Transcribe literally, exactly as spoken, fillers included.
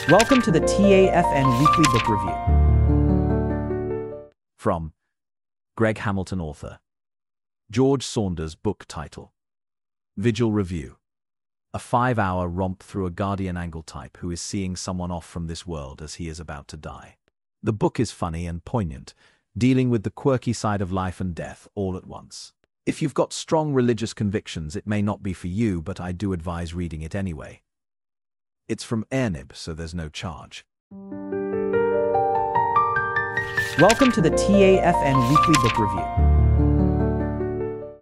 Welcome to the T A F N Weekly Book Review. From Greg Hamilton, author. George Saunders, book title. Vigil Review. A five-hour romp through a guardian angle type who is seeing someone off from this world as he is about to die. The book is funny and poignant, dealing with the quirky side of life and death all at once. If you've got strong religious convictions, it may not be for you, but I do advise reading it anyway. It's from Airnib, so there's no charge. Welcome to the T A F N Weekly Book Review.